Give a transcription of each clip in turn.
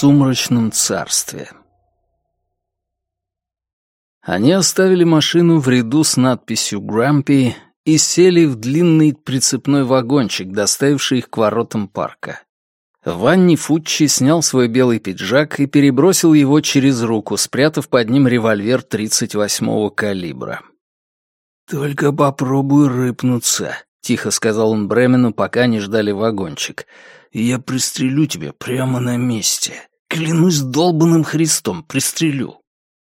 сумрачном царстве. Они оставили машину в ряду с надписью «Грампи» и сели в длинный прицепной вагончик, доставивший их к воротам парка. Ванни Фуччи снял свой белый пиджак и перебросил его через руку, спрятав под ним револьвер 38-го калибра. «Только попробуй рыпнуться», — тихо сказал он Бремену, пока они ждали вагончик. «Я пристрелю тебя прямо на месте. Клянусь долбаным Христом, пристрелю».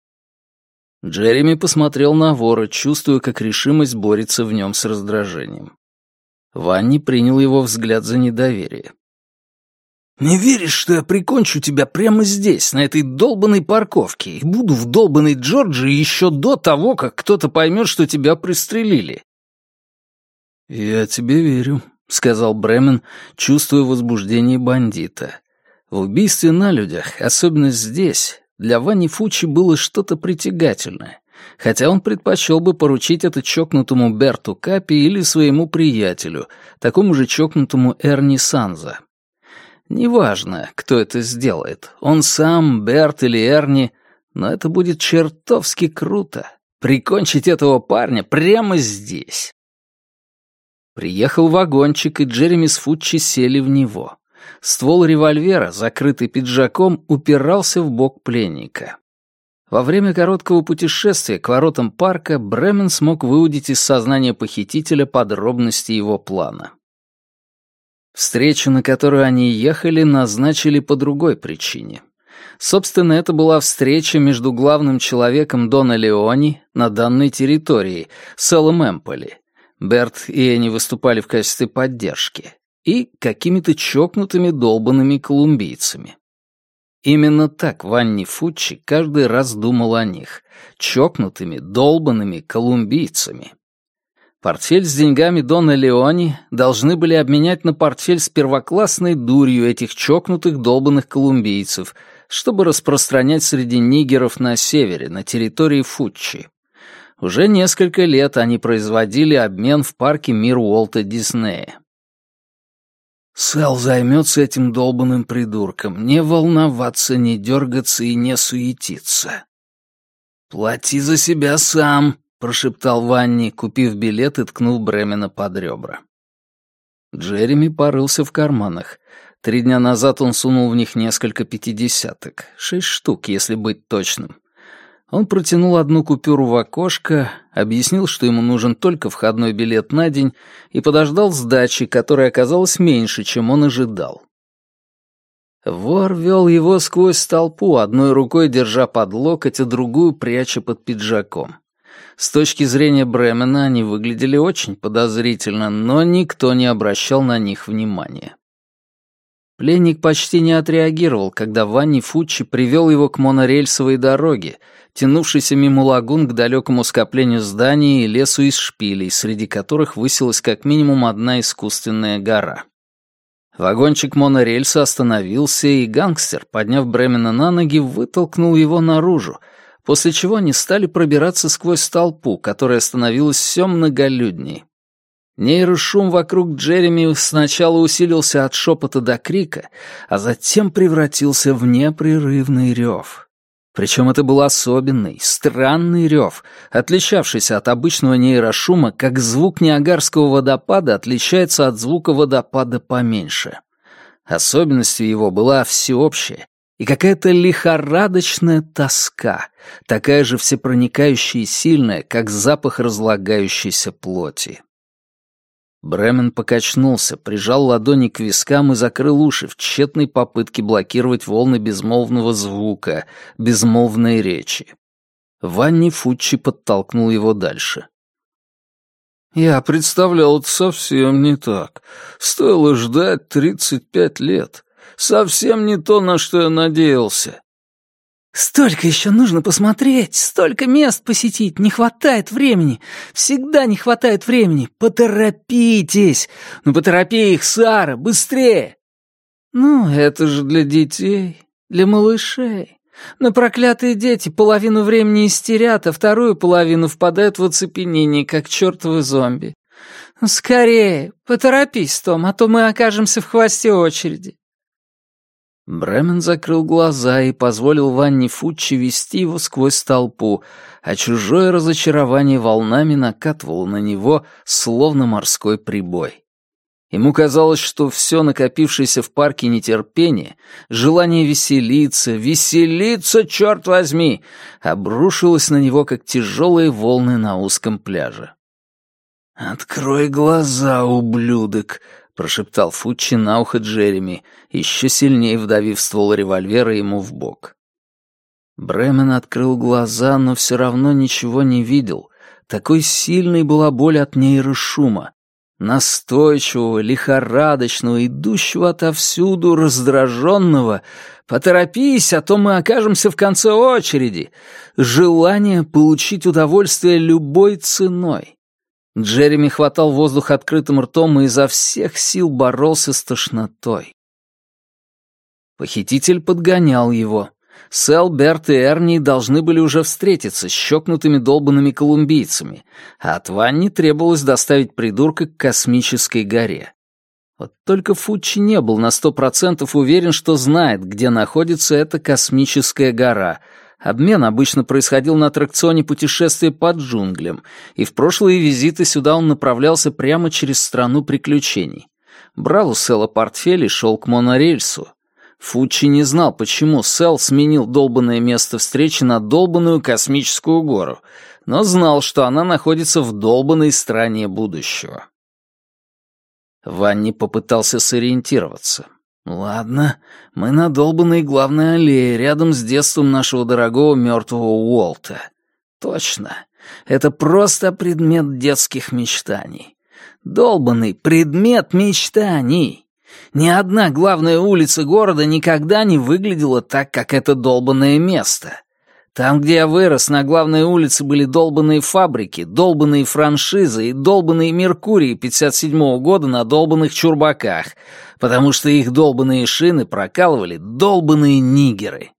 Джереми посмотрел на вора, чувствуя, как решимость борется в нем с раздражением. Ванни принял его взгляд за недоверие. «Не веришь, что я прикончу тебя прямо здесь, на этой долбанной парковке, и буду в долбанной Джорджии еще до того, как кто-то поймет, что тебя пристрелили?» «Я тебе верю», — сказал Бремен, чувствуя возбуждение бандита. В убийстве на людях, особенно здесь, для Ванни Фуччи было что-то притягательное, хотя он предпочел бы поручить это чокнутому Берту Капи или своему приятелю, такому же чокнутому Эрни Санза. Неважно, кто это сделает, он сам, Берт или Эрни, но это будет чертовски круто — прикончить этого парня прямо здесь. Приехал вагончик, и Джереми с Фуччи сели в него. Ствол револьвера, закрытый пиджаком, упирался в бок пленника. Во время короткого путешествия к воротам парка Бремен смог выудить из сознания похитителя подробности его плана. Встречу, на которую они ехали, назначили по другой причине. Собственно, это была встреча между главным человеком Дона Леони на данной территории, Сэлом Эмполи. Берт и Энни выступали в качестве поддержки. И какими-то чокнутыми долбанными колумбийцами. Именно так Ванни Фуччи каждый раз думал о них. Чокнутыми, долбанными колумбийцами. Портфель с деньгами Дона Леони должны были обменять на портфель с первоклассной дурью этих чокнутых долбанных колумбийцев, чтобы распространять среди нигеров на севере, на территории Фуччи. Уже несколько лет они производили обмен в парке «Мир» Уолта Диснея. «Сэл займется этим долбанным придурком. Не волноваться, не дергаться и не суетиться». «Плати за себя сам», — прошептал Ванни, купив билет и ткнув Бремена под ребра. Джереми порылся в карманах. 3 дня назад он сунул в них несколько 50-ок. 6 штук, если быть точным. Он протянул одну купюру в окошко, объяснил, что ему нужен только входной билет на день, и подождал сдачи, которая оказалась меньше, чем он ожидал. Вор вел его сквозь толпу, одной рукой держа под локоть, а другую пряча под пиджаком. С точки зрения Бремена они выглядели очень подозрительно, но никто не обращал на них внимания. Пленник почти не отреагировал, когда Ванни Фуччи привел его к монорельсовой дороге, тянувшейся мимо лагун к далекому скоплению зданий и лесу из шпилей, среди которых высилась как минимум одна искусственная гора. Вагончик монорельса остановился, и гангстер, подняв Бремена на ноги, вытолкнул его наружу, после чего они стали пробираться сквозь толпу, которая становилась все многолюдней. Нейрошум вокруг Джереми сначала усилился от шепота до крика, а затем превратился в непрерывный рев. Причем это был особенный, странный рев, отличавшийся от обычного нейрошума, как звук Ниагарского водопада отличается от звука водопада поменьше. Особенностью его была всеобщая и какая-то лихорадочная тоска, такая же всепроникающая и сильная, как запах разлагающейся плоти. Бремен покачнулся, прижал ладони к вискам и закрыл уши в тщетной попытке блокировать волны безмолвного звука, безмолвной речи. Ванни Фуччи подтолкнул его дальше. «Я представлял это совсем не так. Стоило ждать 35 лет. Совсем не то, на что я надеялся». «Столько еще нужно посмотреть, столько мест посетить, не хватает времени, всегда не хватает времени, поторопитесь, ну поторопи их, Сара, быстрее!» «Ну, это же для детей, для малышей. Но проклятые дети половину времени истерят, а вторую половину впадают в оцепенение, как чертовы зомби. Ну, скорее, поторопись, Том, а то мы окажемся в хвосте очереди». Бремен закрыл глаза и позволил Ванне Фуччи вести его сквозь толпу, а чужое разочарование волнами накатывало на него, словно морской прибой. Ему казалось, что все накопившееся в парке нетерпение, желание веселиться, черт возьми, обрушилось на него, как тяжелые волны на узком пляже. «Открой глаза, ублюдок!» — прошептал Фуччи на ухо Джереми, еще сильнее вдавив ствол револьвера ему в бок. Бремен открыл глаза, но все равно ничего не видел. Такой сильной была боль от нейрошума, настойчивого, лихорадочного, идущего отовсюду, раздраженного. «Поторопись, а то мы окажемся в конце очереди!» Желание получить удовольствие любой ценой. Джереми хватал воздух открытым ртом и изо всех сил боролся с тошнотой. Похититель подгонял его. Сэл, Берт и Эрни должны были уже встретиться с чокнутыми долбанными колумбийцами, а от Ванни требовалось доставить придурка к космической горе. Вот только Фуччи не был на 100% уверен, что знает, где находится эта космическая гора. Обмен обычно происходил на аттракционе путешествия по джунглям, и в прошлые визиты сюда он направлялся прямо через страну приключений. Брал у Сэла портфель и шел к монорельсу. Фуччи не знал, почему Сэл сменил долбанное место встречи на долбанную космическую гору, но знал, что она находится в долбанной стране будущего. Ванни попытался сориентироваться. «Ладно, мы на долбанной главной аллее, рядом с детством нашего дорогого мертвого Уолта. Точно, это просто предмет детских мечтаний. Долбанный предмет мечтаний. Ни одна главная улица города никогда не выглядела так, как это долбанное место. Там, где я вырос, на главной улице были долбанные фабрики, долбанные франшизы и долбанные Меркурии 57-го года на долбанных чурбаках, потому что их долбанные шины прокалывали долбанные нигеры.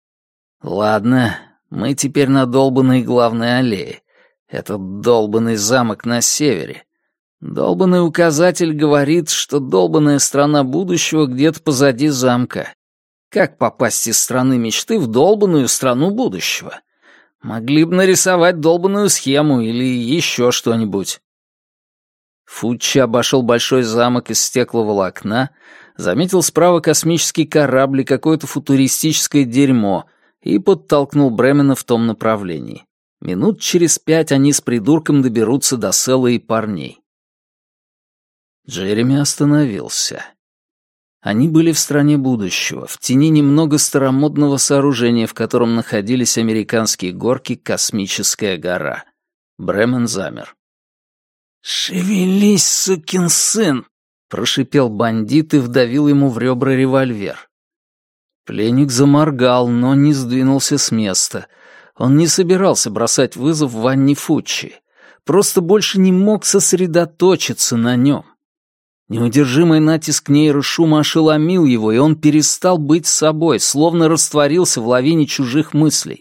Ладно, мы теперь на долбанной главной аллее. Этот долбанный замок на севере. Долбанный указатель говорит, что долбанная страна будущего где-то позади замка. Как попасть из страны мечты в долбанную страну будущего? Могли бы нарисовать долбанную схему или еще что-нибудь. Фуччи обошел большой замок из стекловолокна, заметил справа космический корабль и какое-то футуристическое дерьмо и подтолкнул Бремена в том направлении. Минут через 5 они с придурком доберутся до Сэла и парней. Джереми остановился. Они были в стране будущего, в тени немного старомодного сооружения, в котором находились американские горки «Космическая гора». Бремен замер. «Шевелись, сукин сын!» — прошипел бандит и вдавил ему в ребра револьвер. Пленник заморгал, но не сдвинулся с места. Он не собирался бросать вызов Ванне Фуччи, просто больше не мог сосредоточиться на нем. Неудержимый натиск нейрошума ошеломил его, и он перестал быть собой, словно растворился в лавине чужих мыслей.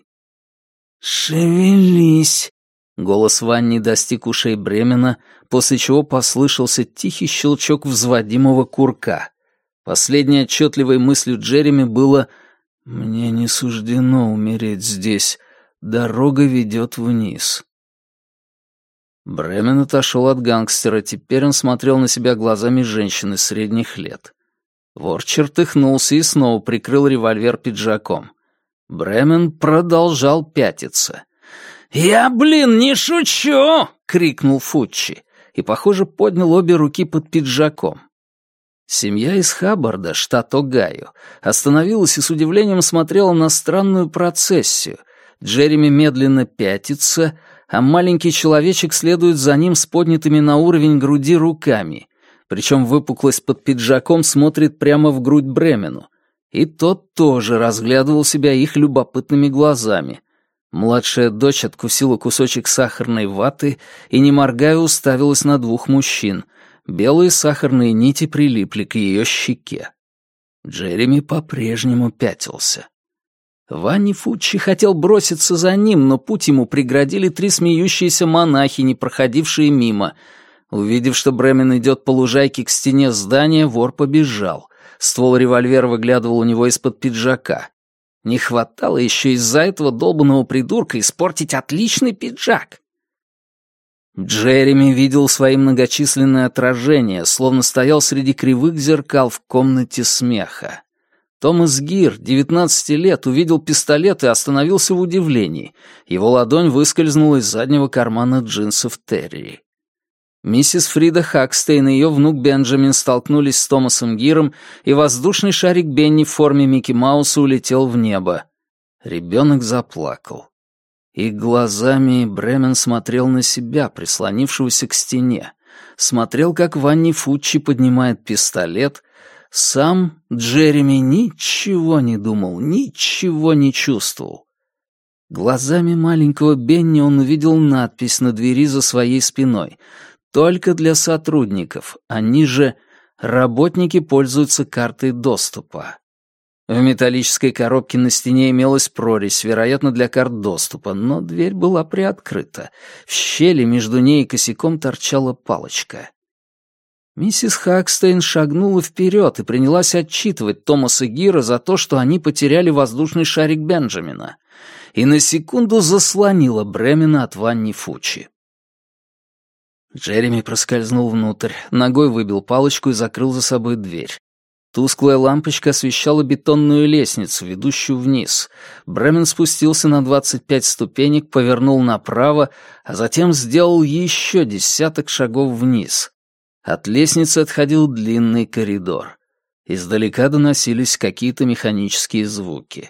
«Шевелись!» Голос Ванни достиг ушей Бремена, после чего послышался тихий щелчок взводимого курка. Последней отчетливой мыслью Джереми было «Мне не суждено умереть здесь, дорога ведет вниз». Бремен отошел от гангстера, теперь он смотрел на себя глазами женщины средних лет. Вор чертыхнулся и снова прикрыл револьвер пиджаком. Бремен продолжал пятиться. «Я, не шучу!» — крикнул Фуччи и, похоже, поднял обе руки под пиджаком. Семья из Хаббарда, штат Огайо, остановилась и с удивлением смотрела на странную процессию. Джереми медленно пятится, а маленький человечек следует за ним с поднятыми на уровень груди руками, причем выпуклость под пиджаком смотрит прямо в грудь Бремену, и тот тоже разглядывал себя их любопытными глазами. Младшая дочь откусила кусочек сахарной ваты и, не моргая, уставилась на двух мужчин. Белые сахарные нити прилипли к ее щеке. Джереми по-прежнему пятился. Ванни Фуччи хотел броситься за ним, но путь ему преградили 3 смеющиеся монахини, проходившие мимо. Увидев, что Бремен идет по лужайке к стене здания, вор побежал. Ствол револьвера выглядывал у него из-под пиджака. Не хватало еще из-за этого долбанного придурка испортить отличный пиджак. Джереми видел свои многочисленные отражения, словно стоял среди кривых зеркал в комнате смеха. Томас Гир, 19 лет, увидел пистолет и остановился в удивлении. Его ладонь выскользнула из заднего кармана джинсов Терри. Миссис Фрида Хакстейн и ее внук Бенджамин столкнулись с Томасом Гиром, и воздушный шарик Бенни в форме Микки Мауса улетел в небо. Ребенок заплакал. И глазами Бремен смотрел на себя, прислонившегося к стене. Смотрел, как Ванни Фуччи поднимает пистолет. Сам Джереми ничего не думал, ничего не чувствовал. Глазами маленького Бенни он увидел надпись на двери за своей спиной. «Только для сотрудников, они же работники пользуются картой доступа». В металлической коробке на стене имелась прорезь, вероятно, для карт доступа, но дверь была приоткрыта. В щели между ней и косяком торчала палочка. Миссис Хакстейн шагнула вперед и принялась отчитывать Томаса Гира за то, что они потеряли воздушный шарик Бенджамина, и на секунду заслонила Бремена от Ванни Фуччи. Джереми проскользнул внутрь, ногой выбил палочку и закрыл за собой дверь. Тусклая лампочка освещала бетонную лестницу, ведущую вниз. Бремен спустился на 25 ступенек, повернул направо, а затем сделал еще десяток шагов вниз. От лестницы отходил длинный коридор. Издалека доносились какие-то механические звуки.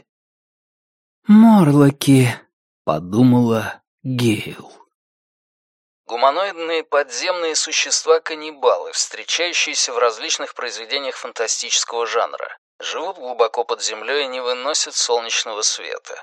«Морлоки», — подумала Гейл. Гуманоидные подземные существа-каннибалы, встречающиеся в различных произведениях фантастического жанра, живут глубоко под землей и не выносят солнечного света.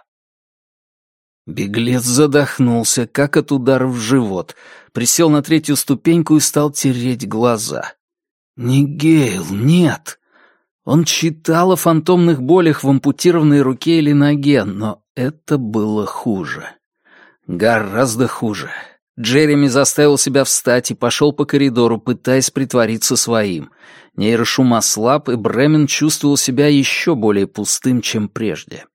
Беглец задохнулся, как от удара в живот, присел на 3-ю ступеньку и стал тереть глаза. Не Гейл, нет. Он читал о фантомных болях в ампутированной руке или ноге, но это было хуже. Гораздо хуже. Джереми заставил себя встать и пошел по коридору, пытаясь притвориться своим. Нейрошум ослаб, и Бремен чувствовал себя еще более пустым, чем прежде.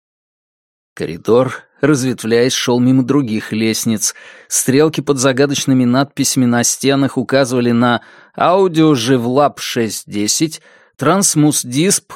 Коридор, разветвляясь, шел мимо других лестниц. Стрелки под загадочными надписями на стенах указывали на «Аудиоживлаб 610», «Трансмусдисп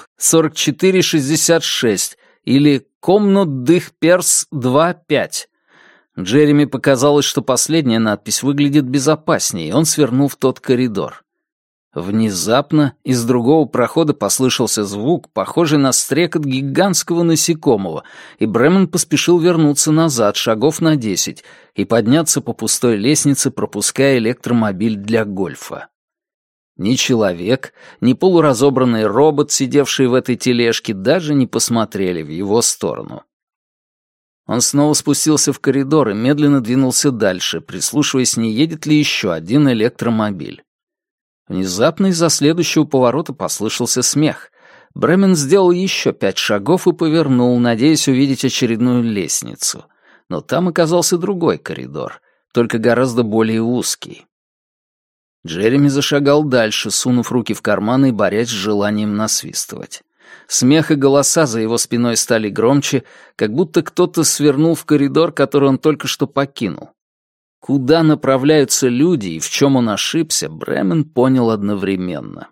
4466» или «Комнот дых перс 2.5». Джереми показалось, что последняя надпись выглядит безопаснее, и он свернул в тот коридор. Внезапно из другого прохода послышался звук, похожий на стрекот гигантского насекомого, и Бремен поспешил вернуться назад, шагов на 10, и подняться по пустой лестнице, пропуская электромобиль для гольфа. Ни человек, ни полуразобранный робот, сидевший в этой тележке, даже не посмотрели в его сторону. Он снова спустился в коридор и медленно двинулся дальше, прислушиваясь, не едет ли еще один электромобиль. Внезапно из-за следующего поворота послышался смех. Бремен сделал еще 5 шагов и повернул, надеясь увидеть очередную лестницу. Но там оказался другой коридор, только гораздо более узкий. Джереми зашагал дальше, сунув руки в карманы и борясь с желанием насвистывать. Смех и голоса за его спиной стали громче, как будто кто-то свернул в коридор, который он только что покинул. Куда направляются люди и в чем он ошибся, Бремен понял одновременно.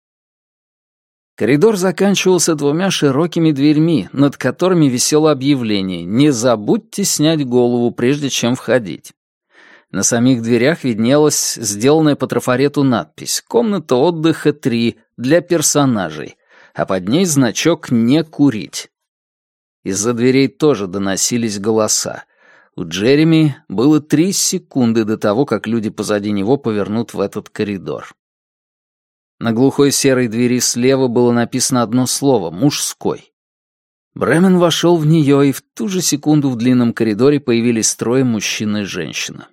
Коридор заканчивался 2 широкими дверьми, над которыми висело объявление «Не забудьте снять голову, прежде чем входить». На самих дверях виднелась сделанная по трафарету надпись «Комната отдыха 3 для персонажей», а под ней значок «Не курить». Из-за дверей тоже доносились голоса. У Джереми было 3 секунды до того, как люди позади него повернут в этот коридор. На глухой серой двери слева было написано одно слово «Мужской». Бремен вошел в нее, и в ту же секунду в длинном коридоре появились 3 мужчина и женщина.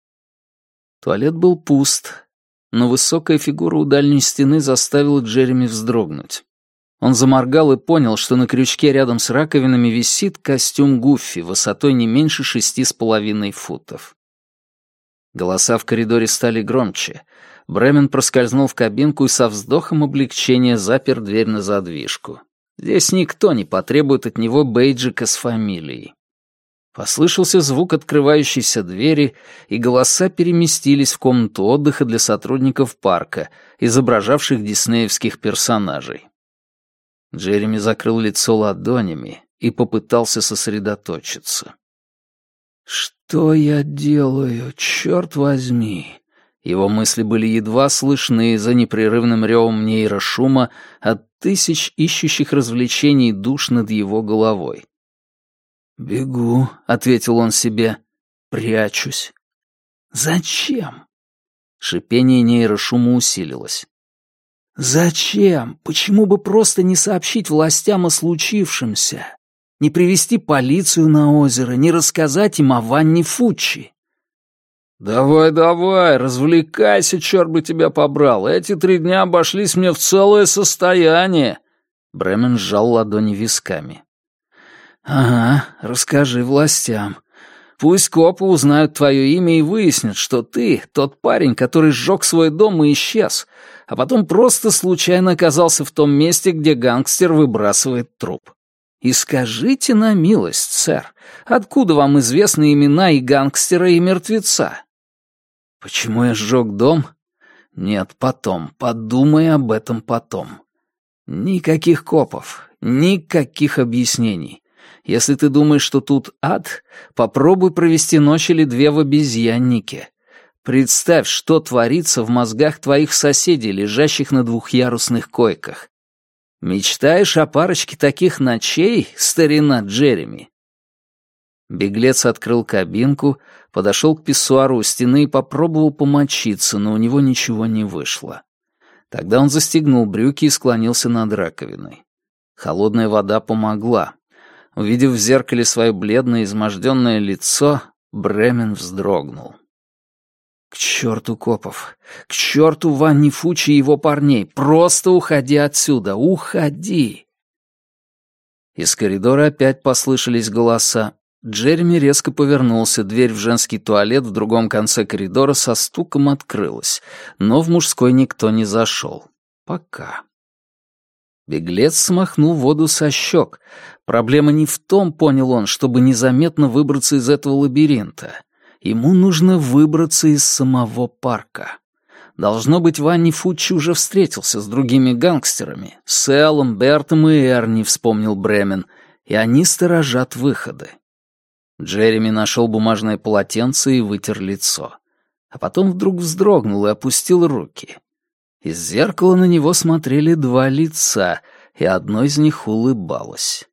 Туалет был пуст, но высокая фигура у дальней стены заставила Джереми вздрогнуть. Он заморгал и понял, что на крючке рядом с раковинами висит костюм Гуффи высотой не меньше 6,5 футов. Голоса в коридоре стали громче. Бремен проскользнул в кабинку и со вздохом облегчения запер дверь на задвижку. Здесь никто не потребует от него бейджика с фамилией. Послышался звук открывающейся двери, и голоса переместились в комнату отдыха для сотрудников парка, изображавших диснеевских персонажей. Джереми закрыл лицо ладонями и попытался сосредоточиться. «Что я делаю, черт возьми?» Его мысли были едва слышны за непрерывным ревом нейрошума от тысяч ищущих развлечений душ над его головой. «Бегу», — ответил он себе, — «прячусь». «Зачем?» Шипение нейрошума усилилось. «Зачем? Почему бы просто не сообщить властям о случившемся? Не привести полицию на озеро, не рассказать им о Ванне Фуччи?» «Давай, развлекайся, черт бы тебя побрал. Эти 3 дня обошлись мне в целое состояние». Бремен сжал ладони висками. «Ага, расскажи властям. Пусть копы узнают твое имя и выяснят, что ты тот парень, который сжег свой дом и исчез, а потом просто случайно оказался в том месте, где гангстер выбрасывает труп. И скажите на милость, сэр, откуда вам известны имена и гангстера, и мертвеца?» «Почему я сжег дом? Нет, потом. Подумай об этом потом. Никаких копов, никаких объяснений. Если ты думаешь, что тут ад, попробуй провести ночь или 2 в обезьяннике. Представь, что творится в мозгах твоих соседей, лежащих на 2-ярусных койках. Мечтаешь о парочке таких ночей, старина Джереми?» Беглец открыл кабинку, подошел к писсуару у стены и попробовал помочиться, но у него ничего не вышло. Тогда он застегнул брюки и склонился над раковиной. Холодная вода помогла. Увидев в зеркале свое бледное, изможденное лицо, Бремен вздрогнул. «К черту копов! К черту Ванни Фуччи и его парней! Просто уходи отсюда! Уходи!» Из коридора опять послышались голоса. Джереми резко повернулся, дверь в женский туалет в другом конце коридора со стуком открылась, но в мужской никто не зашел. Пока. Беглец смахнул воду со щек. Проблема не в том, понял он, чтобы незаметно выбраться из этого лабиринта. Ему нужно выбраться из самого парка. Должно быть, Ванни Фуччи уже встретился с другими гангстерами, с Эллом, Бертом и Эрни, вспомнил Бремен, и они сторожат выходы. Джереми нашел бумажное полотенце и вытер лицо. А потом вдруг вздрогнул и опустил руки. Из зеркала на него смотрели 2 лица, и одно из них улыбалось.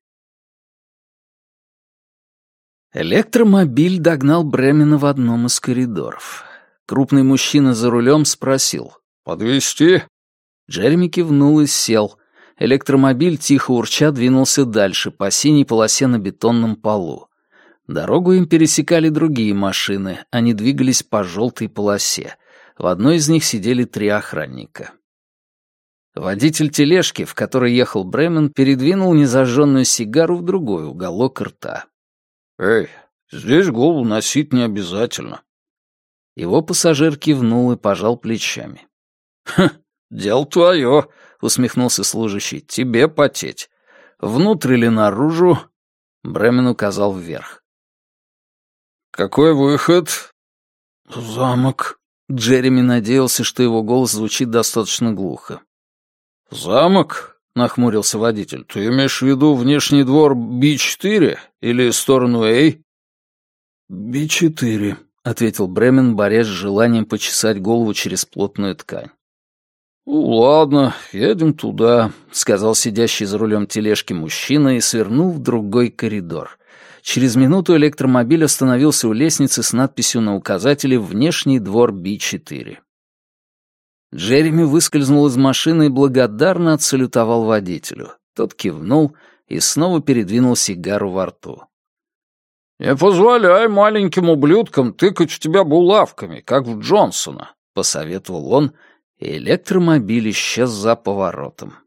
Электромобиль догнал Бремена в одном из коридоров. Крупный мужчина за рулем спросил: «Подвезти?» Джереми кивнул и сел. Электромобиль, тихо урча, двинулся дальше, по синей полосе на бетонном полу. Дорогу им пересекали другие машины, они двигались по желтой полосе. В одной из них сидели 3 охранника. Водитель тележки, в которой ехал Бремен, передвинул незажженную сигару в другой уголок рта. «Эй, здесь голову носить не обязательно». Его пассажир кивнул и пожал плечами. «Хм, дело твое», — усмехнулся служащий, — «тебе потеть. Внутрь или наружу?» Бремен указал вверх. «Какой выход?» «Замок». Джереми надеялся, что его голос звучит достаточно глухо. «Замок?» — нахмурился водитель. «Ты имеешь в виду внешний двор Би-4 или сторону Эй?» «Би-4», — ответил Бремен, борясь с желанием почесать голову через плотную ткань. «Ну, ладно, едем туда», — сказал сидящий за рулем тележки мужчина и свернул в другой коридор. Через минуту электромобиль остановился у лестницы с надписью на указателе «Внешний двор Би-4». Джереми выскользнул из машины и благодарно отсалютовал водителю. Тот кивнул и снова передвинул сигару во рту. «Не позволяй маленьким ублюдкам тыкать в тебя булавками, как в Джонсона», — посоветовал он, и электромобиль исчез за поворотом.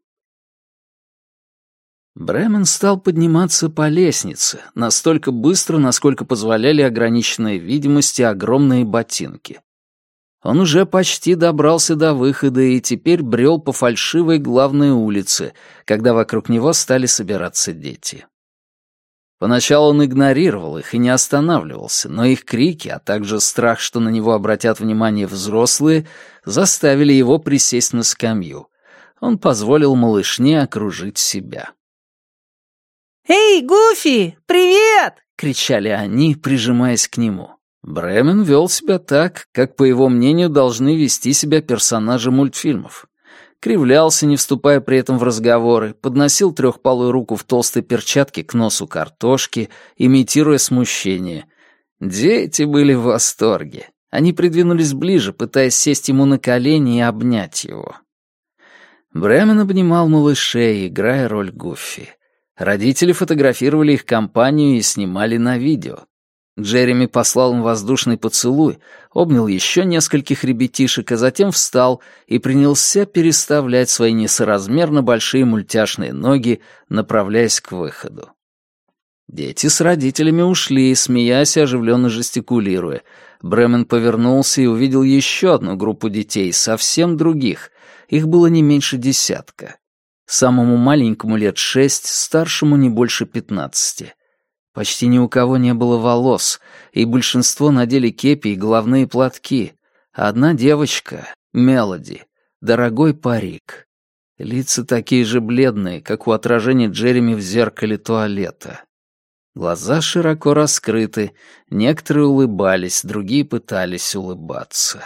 Бремен стал подниматься по лестнице, настолько быстро, насколько позволяли ограниченная видимость и огромные ботинки. Он уже почти добрался до выхода и теперь брел по фальшивой главной улице, когда вокруг него стали собираться дети. Поначалу он игнорировал их и не останавливался, но их крики, а также страх, что на него обратят внимание взрослые, заставили его присесть на скамью. Он позволил малышне окружить себя. «Эй, Гуфи, привет!» — кричали они, прижимаясь к нему. Бремен вел себя так, как, по его мнению, должны вести себя персонажи мультфильмов. Кривлялся, не вступая при этом в разговоры, подносил трехпалую руку в толстой перчатке к носу картошки, имитируя смущение. Дети были в восторге. Они придвинулись ближе, пытаясь сесть ему на колени и обнять его. Бремен обнимал малышей, играя роль Гуффи. Родители фотографировали их компанию и снимали на видео. Джереми послал им воздушный поцелуй, обнял еще нескольких ребятишек, а затем встал и принялся переставлять свои несоразмерно большие мультяшные ноги, направляясь к выходу. Дети с родителями ушли, смеясь и оживленно жестикулируя. Бремен повернулся и увидел еще одну группу детей, совсем других. Их было не меньше 10. Самому маленькому лет 6, старшему не больше 15. Почти ни у кого не было волос, и большинство надели кепи и головные платки. А одна девочка, Мелоди, дорогой парик. Лица такие же бледные, как у отражения Джереми в зеркале туалета. Глаза широко раскрыты, некоторые улыбались, другие пытались улыбаться.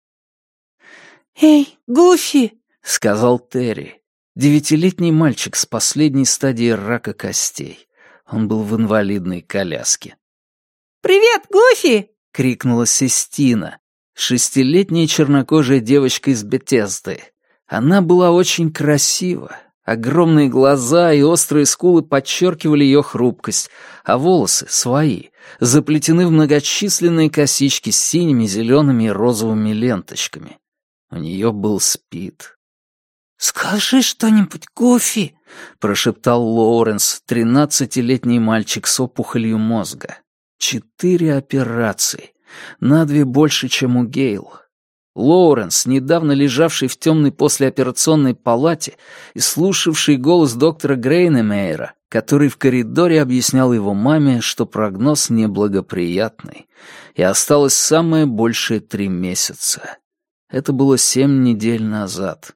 «Эй, Гуфи!» — сказал Терри, 9-летний мальчик с последней стадией рака костей. Он был в инвалидной коляске. «Привет, Гуфи!» — крикнула Систина, 6-летняя чернокожая девочка из Бетезды. Она была очень красива. Огромные глаза и острые скулы подчеркивали ее хрупкость, а волосы, свои, заплетены в многочисленные косички с синими, зелеными и розовыми ленточками. У нее был СПИД. «Скажи что-нибудь, Гуфи!» — прошептал Лоуренс, 13-летний мальчик с опухолью мозга. 4 операции. На 2 больше, чем у Гейл. Лоуренс, недавно лежавший в темной послеоперационной палате и слушавший голос доктора Грейнемейера, который в коридоре объяснял его маме, что прогноз неблагоприятный, и осталось самое большее 3 месяца. Это было 7 недель назад.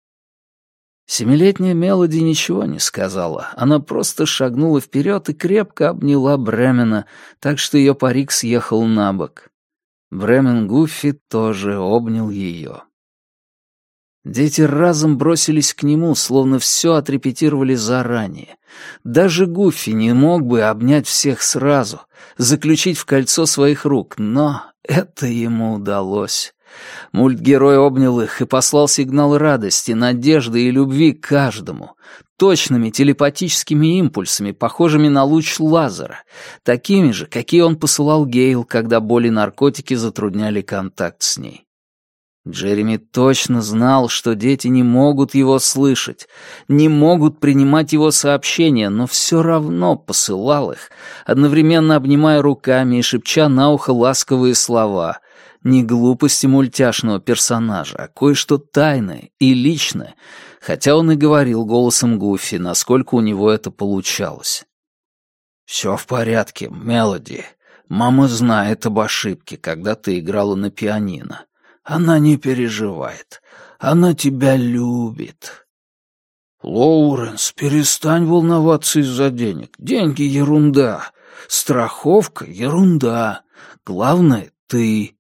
7-летняя Мелоди ничего не сказала. Она просто шагнула вперед и крепко обняла Бремена, так что ее парик съехал на бок. Бремен Гуффи тоже обнял ее. Дети разом бросились к нему, словно все отрепетировали заранее. Даже Гуффи не мог бы обнять всех сразу, заключить в кольцо своих рук, но это ему удалось. Мультгерой обнял их и послал сигнал радости, надежды и любви каждому, точными телепатическими импульсами, похожими на луч лазера, такими же, какие он посылал Гейл, когда боль и наркотики затрудняли контакт с ней. Джереми точно знал, что дети не могут его слышать, не могут принимать его сообщения, но все равно посылал их, одновременно обнимая руками и шепча на ухо ласковые слова — не глупости мультяшного персонажа, а кое-что тайное и личное, хотя он и говорил голосом Гуффи, насколько у него это получалось. «Все в порядке, Мелоди. Мама знает об ошибке, когда ты играла на пианино. Она не переживает. Она тебя любит». «Лоуренс, перестань волноваться из-за денег. Деньги — ерунда. Страховка — ерунда. Главное — ты».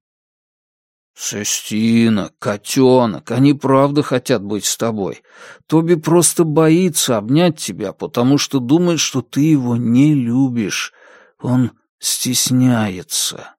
«Сестина, котенок, они правда хотят быть с тобой. Тоби просто боится обнять тебя, потому что думает, что ты его не любишь. Он стесняется».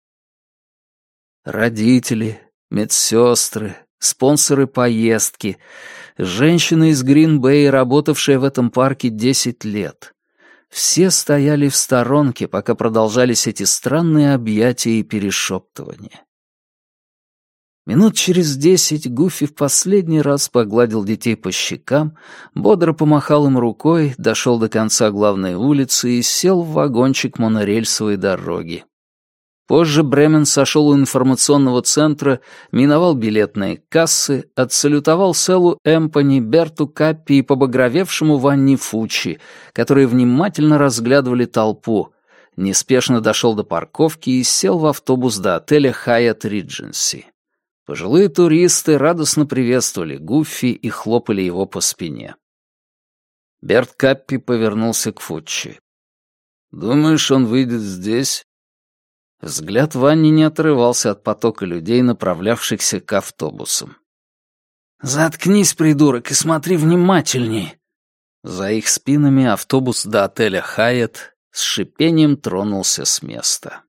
Родители, медсестры, спонсоры поездки, женщина из Грин-Бэй, работавшая в этом парке 10 лет. Все стояли в сторонке, пока продолжались эти странные объятия и перешептывания. Минут через 10 Гуффи в последний раз погладил детей по щекам, бодро помахал им рукой, дошел до конца главной улицы и сел в вагончик монорельсовой дороги. Позже Бремен сошел у информационного центра, миновал билетные кассы, отсалютовал Селу Эмпони, Берту Каппи и побагровевшему Ванни Фуччи, которые внимательно разглядывали толпу, неспешно дошел до парковки и сел в автобус до отеля Hyatt Regency. Пожилые туристы радостно приветствовали Гуффи и хлопали его по спине. Берт Каппи повернулся к Фуччи. «Думаешь, он выйдет здесь?» Взгляд Ванни не отрывался от потока людей, направлявшихся к автобусам. «Заткнись, придурок, и смотри внимательней!» За их спинами автобус до отеля «Хайетт» с шипением тронулся с места.